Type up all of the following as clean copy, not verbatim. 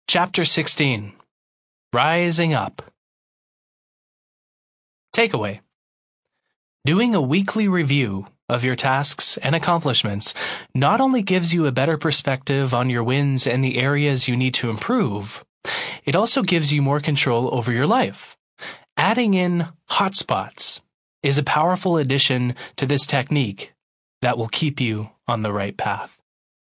Chapter 16. Rising Up. Takeaway. Doing a weekly review of your tasks and accomplishments not only gives you a better perspective on your wins and the areas you need to improve, it also gives you more control over your life. Adding in hotspots is a powerful addition to this technique that will keep you on the right path.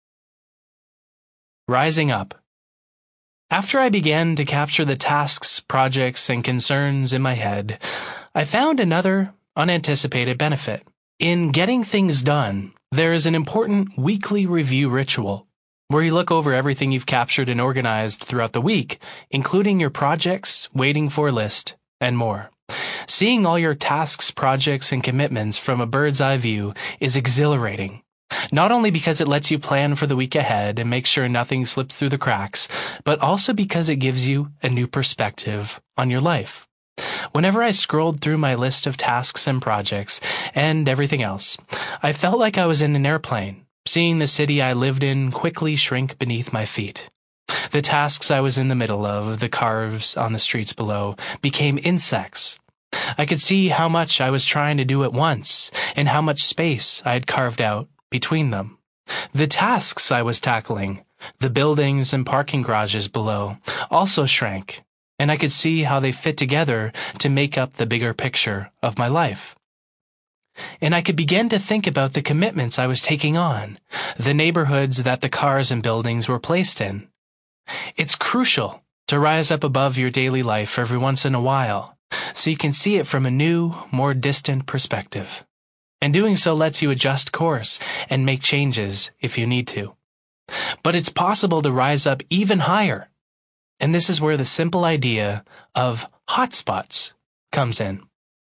Rising Up. After I began to capture the tasks, projects, and concerns in my head, I found another unanticipated benefit. In getting things done, there is an important weekly review ritual where you look over everything you've captured and organized throughout the week, including your projects, waiting for list, and more. Seeing all your tasks, projects, and commitments from a bird's eye view is exhilarating. Not only because it lets you plan for the week ahead and make sure nothing slips through the cracks, but also because it gives you a new perspective on your life. Whenever I scrolled through my list of tasks and projects and everything else, I felt like I was in an airplane, seeing the city I lived in quickly shrink beneath my feet. The tasks I was in the middle of, the cars on the streets below, became insects. I could see how much I was trying to do at once and how much space I had carved out between them. The tasks I was tackling, the buildings and parking garages below, also shrank, and I could see how they fit together to make up the bigger picture of my life. And I could begin to think about the commitments I was taking on, the neighborhoods that the cars and buildings were placed in. It's crucial to rise up above your daily life every once in a while, so you can see it from a new, more distant perspective. And doing so lets you adjust course and make changes if you need to. But it's possible to rise up even higher. And this is where the simple idea of hotspots comes in.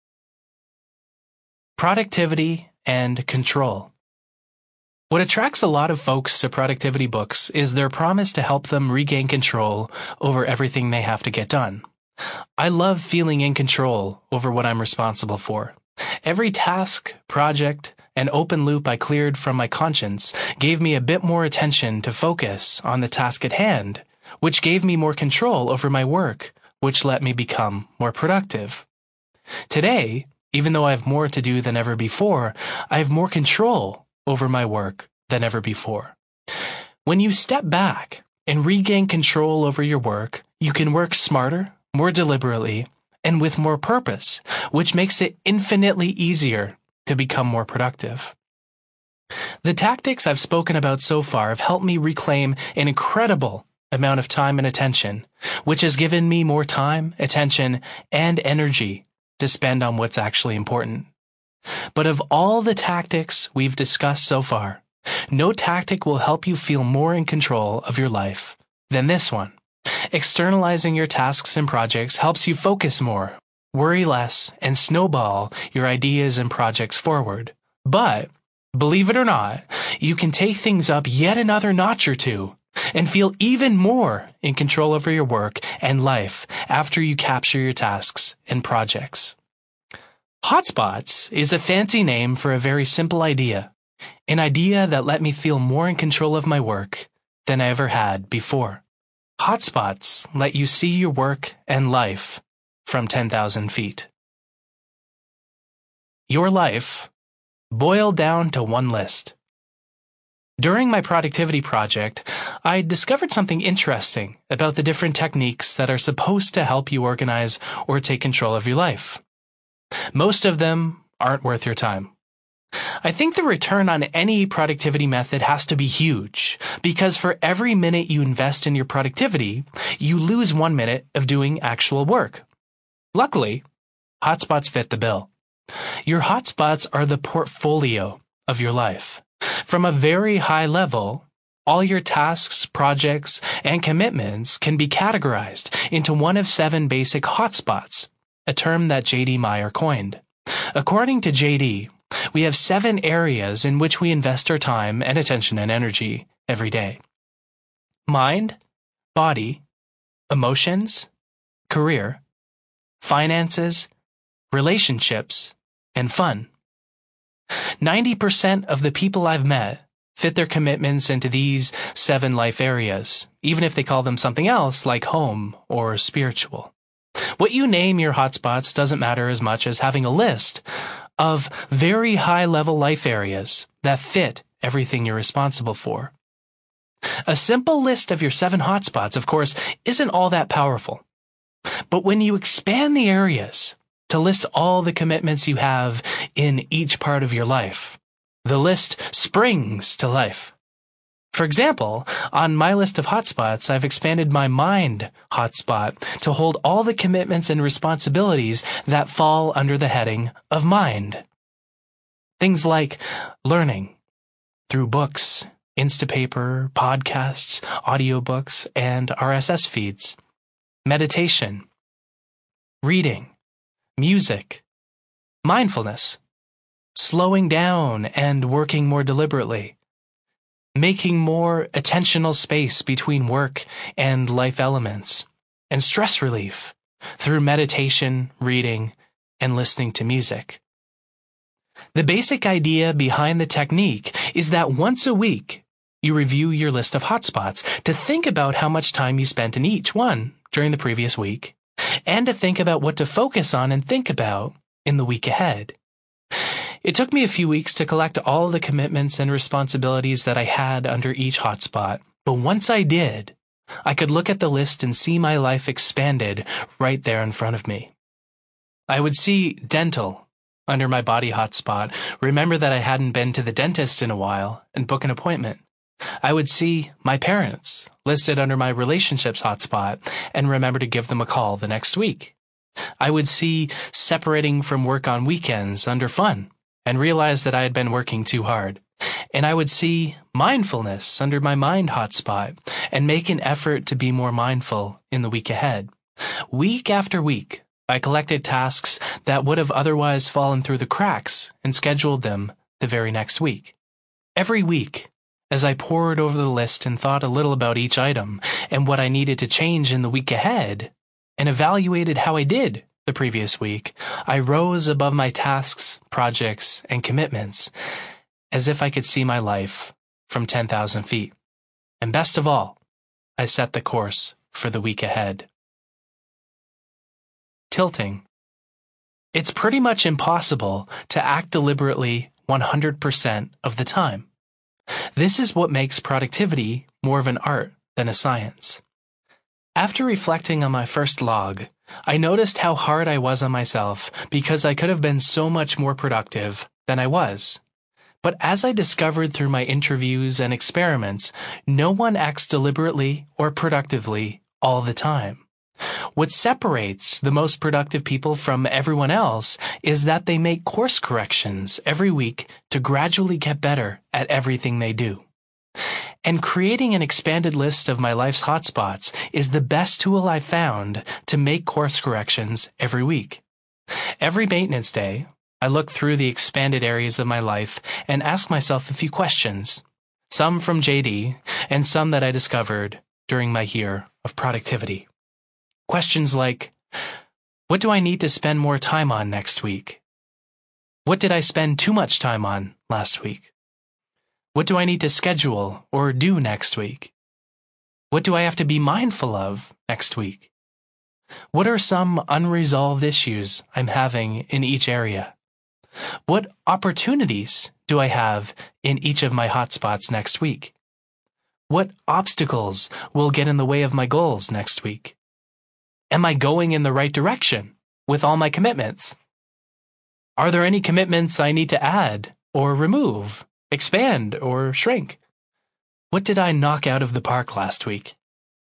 Productivity and control. What attracts a lot of folks to productivity books is their promise to help them regain control over everything they have to get done. I love feeling in control over what I'm responsible for. Every task, project, and open loop I cleared from my conscience gave me a bit more attention to focus on the task at hand, which gave me more control over my work, which let me become more productive. Today, even though I have more to do than ever before, I have more control over my work than ever before. When you step back and regain control over your work, you can work smarter, more deliberately, and with more purpose, which makes it infinitely easier to become more productive. The tactics I've spoken about so far have helped me reclaim an incredible amount of time and attention, which has given me more time, attention, and energy to spend on what's actually important. But of all the tactics we've discussed so far, no tactic will help you feel more in control of your life than this one. Externalizing your tasks and projects helps you focus more, worry less, and snowball your ideas and projects forward. But, believe it or not, you can take things up yet another notch or two and feel even more in control over your work and life after you capture your tasks and projects. Hotspots is a fancy name for a very simple idea, an idea that let me feel more in control of my work than I ever had before. Hotspots let you see your work and life from 10,000 feet. Your life boiled down to one list. During my productivity project, I discovered something interesting about the different techniques that are supposed to help you organize or take control of your life. Most of them aren't worth your time. I think the return on any productivity method has to be huge, because for every minute you invest in your productivity, you lose 1 minute of doing actual work. Luckily, hotspots fit the bill. Your hotspots are the portfolio of your life. From a very high level, all your tasks, projects, and commitments can be categorized into one of 7 basic hotspots, a term that J.D. Meyer coined. According to J.D., we have 7 areas in which we invest our time and attention and energy every day. Mind, body, emotions, career, finances, relationships, and fun. 90% of the people I've met fit their commitments into these 7 life areas, even if they call them something else like home or spiritual. What you name your hotspots doesn't matter as much as having a list of very high-level life areas that fit everything you're responsible for. A simple list of your 7 hotspots, of course, isn't all that powerful. But when you expand the areas to list all the commitments you have in each part of your life, the list springs to life. For example, on my list of hotspots, I've expanded my mind hotspot to hold all the commitments and responsibilities that fall under the heading of mind. Things like learning through books, Instapaper, podcasts, audiobooks, and RSS feeds. Meditation, reading, music, mindfulness, slowing down and working more deliberately, making more attentional space between work and life elements, and stress relief through meditation, reading, and listening to music. The basic idea behind the technique is that once a week, you review your list of hotspots to think about how much time you spent in each one during the previous week, and to think about what to focus on and think about in the week ahead. It took me a few weeks to collect all the commitments and responsibilities that I had under each hotspot, but once I did, I could look at the list and see my life expanded right there in front of me. I would see dental under my body hotspot, remember that I hadn't been to the dentist in a while, and book an appointment. I would see my parents listed under my relationships hotspot and remember to give them a call the next week. I would see separating from work on weekends under fun and realize that I had been working too hard. And I would see mindfulness under my mind hotspot and make an effort to be more mindful in the week ahead. Week after week, I collected tasks that would have otherwise fallen through the cracks and scheduled them the very next week. Every week, as I pored over the list and thought a little about each item and what I needed to change in the week ahead, and evaluated how I did the previous week, I rose above my tasks, projects, and commitments as if I could see my life from 10,000 feet. And best of all, I set the course for the week ahead. Tilting. It's pretty much impossible to act deliberately 100% of the time. This is what makes productivity more of an art than a science. After reflecting on my first log, I noticed how hard I was on myself because I could have been so much more productive than I was. But as I discovered through my interviews and experiments, no one acts deliberately or productively all the time. What separates the most productive people from everyone else is that they make course corrections every week to gradually get better at everything they do. And creating an expanded list of my life's hotspots is the best tool I've found to make course corrections every week. Every maintenance day, I look through the expanded areas of my life and ask myself a few questions, some from JD and some that I discovered during my year of productivity. Questions like, what do I need to spend more time on next week? What did I spend too much time on last week? What do I need to schedule or do next week? What do I have to be mindful of next week? What are some unresolved issues I'm having in each area? What opportunities do I have in each of my hotspots next week? What obstacles will get in the way of my goals next week? Am I going in the right direction with all my commitments? Are there any commitments I need to add or remove, expand or shrink? What did I knock out of the park last week?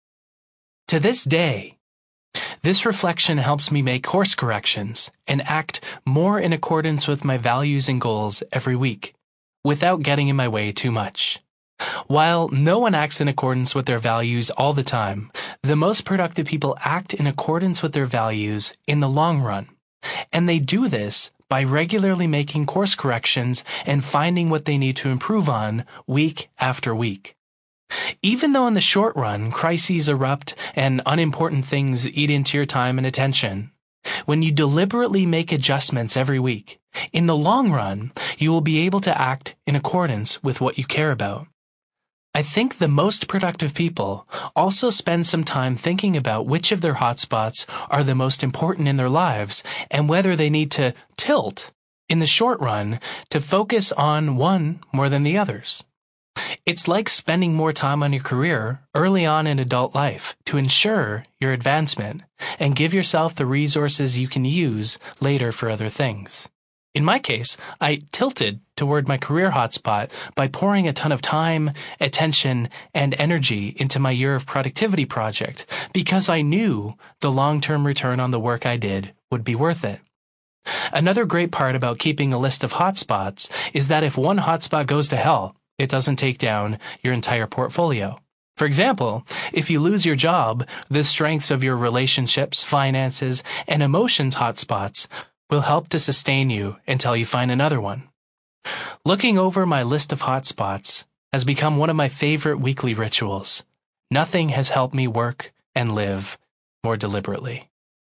To this day, this reflection helps me make course corrections and act more in accordance with my values and goals every week, without getting in my way too much. While no one acts in accordance with their values all the time, the most productive people act in accordance with their values in the long run. And they do this by regularly making course corrections and finding what they need to improve on week after week. Even though in the short run, crises erupt and unimportant things eat into your time and attention, When you deliberately make adjustments every week, in the long run, you will be able to act in accordance with what you care about. I think the most productive people also spend some time thinking about which of their hotspots are the most important in their lives and whether they need to tilt, in the short run, to focus on one more than the others. It's like spending more time on your career early on in adult life to ensure your advancement and give yourself the resources you can use later for other things. In my case, I tilted toward my career hotspot by pouring a ton of time, attention, and energy into my year of productivity project because I knew the long-term return on the work I did would be worth it. Another great part about keeping a list of hotspots is that if one hotspot goes to hell, it doesn't take down your entire portfolio. For example, if you lose your job, the strengths of your relationships, finances, and emotions hotspots will help to sustain you until you find another one. Looking over my list of hotspots has become one of my favorite weekly rituals. Nothing has helped me work and live more deliberately.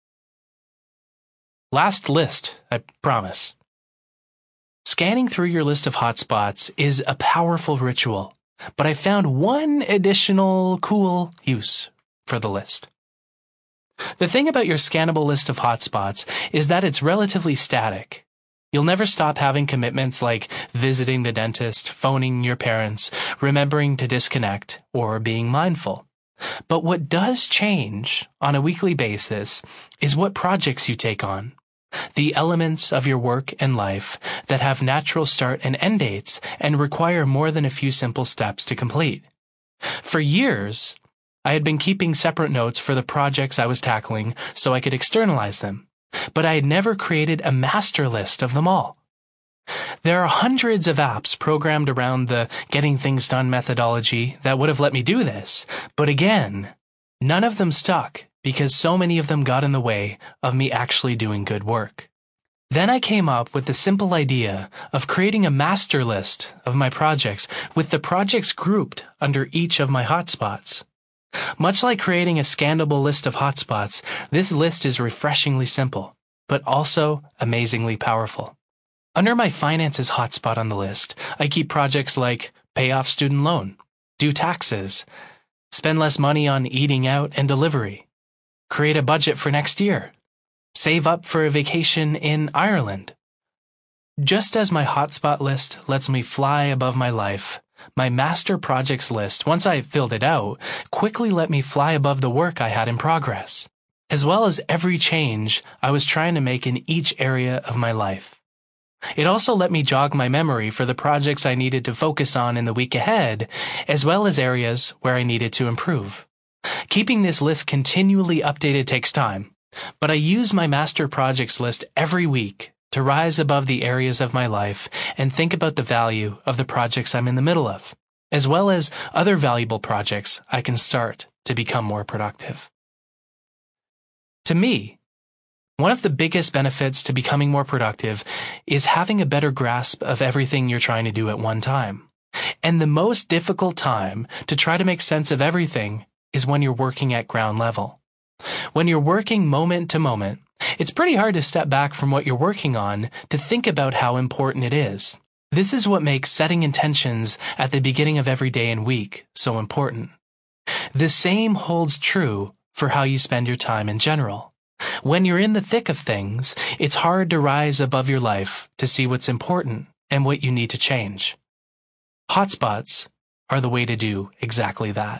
Last list, I promise. Scanning through your list of hotspots is a powerful ritual, but I found one additional cool use for the list. The thing about your scannable list of hotspots is that it's relatively static. You'll never stop having commitments like visiting the dentist, phoning your parents, remembering to disconnect, or being mindful. But what does change on a weekly basis is what projects you take on. The elements of your work and life that have natural start and end dates and require more than a few simple steps to complete. For years, I had been keeping separate notes for the projects I was tackling so I could externalize them, but I had never created a master list of them all. There are hundreds of apps programmed around the getting things done methodology that would have let me do this, but again, none of them stuck because so many of them got in the way of me actually doing good work. Then I came up with the simple idea of creating a master list of my projects with the projects grouped under each of my hotspots. Much like creating a scannable list of hotspots, this list is refreshingly simple, but also amazingly powerful. Under my finances hotspot on the list, I keep projects like pay off student loan, do taxes, spend less money on eating out and delivery, create a budget for next year, save up for a vacation in Ireland. Just as my hotspot list lets me fly above my life, my master projects list, once I filled it out, quickly let me fly above the work I had in progress, as well as every change I was trying to make in each area of my life. It also let me jog my memory for the projects I needed to focus on in the week ahead, as well as areas where I needed to improve. Keeping this list continually updated takes time, but I use my master projects list every week to rise above the areas of my life and think about the value of the projects I'm in the middle of, as well as other valuable projects I can start to become more productive. To me, one of the biggest benefits to becoming more productive is having a better grasp of everything you're trying to do at one time. And the most difficult time to try to make sense of everything is when you're working at ground level. When you're working moment to moment, it's pretty hard to step back from what you're working on to think about how important it is. This is what makes setting intentions at the beginning of every day and week so important. The same holds true for how you spend your time in general. When you're in the thick of things, it's hard to rise above your life to see what's important and what you need to change. Hotspots are the way to do exactly that.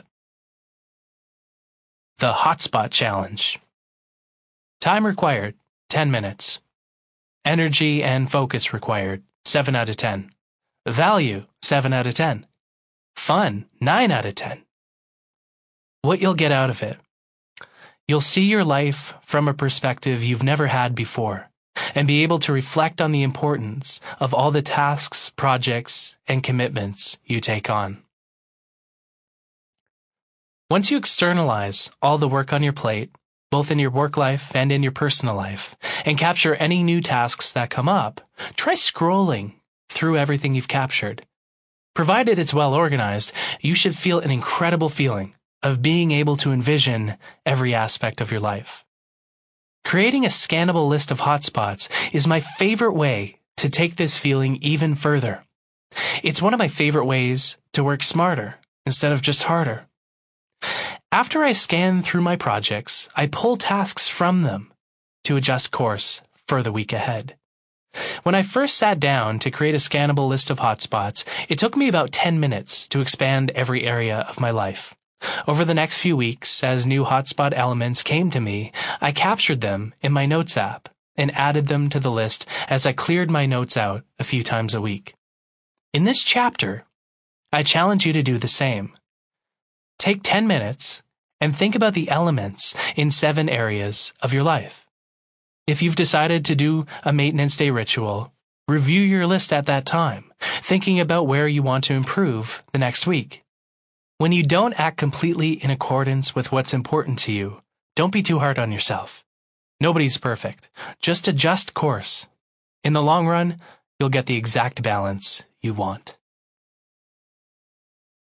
The Hotspot Challenge. Time required, 10 minutes. Energy and focus required, 7 out of 10. Value, 7 out of 10. Fun, 9 out of 10. What you'll get out of it. You'll see your life from a perspective you've never had before and be able to reflect on the importance of all the tasks, projects, and commitments you take on. Once you externalize all the work on your plate, both in your work life and in your personal life, and capture any new tasks that come up, try scrolling through everything you've captured. Provided it's well organized, you should feel an incredible feeling of being able to envision every aspect of your life. Creating a scannable list of hotspots is my favorite way to take this feeling even further. It's one of my favorite ways to work smarter instead of just harder. After I scan through my projects, I pull tasks from them to adjust course for the week ahead. When I first sat down to create a scannable list of hotspots, it took me about 10 minutes to expand every area of my life. Over the next few weeks, as new hotspot elements came to me, I captured them in my Notes app and added them to the list as I cleared my notes out a few times a week. In this chapter, I challenge you to do the same. Take 10 minutes and think about the elements in 7 areas of your life. If you've decided to do a maintenance day ritual, review your list at that time, thinking about where you want to improve the next week. When you don't act completely in accordance with what's important to you, don't be too hard on yourself. Nobody's perfect. Just adjust course. In the long run, you'll get the exact balance you want.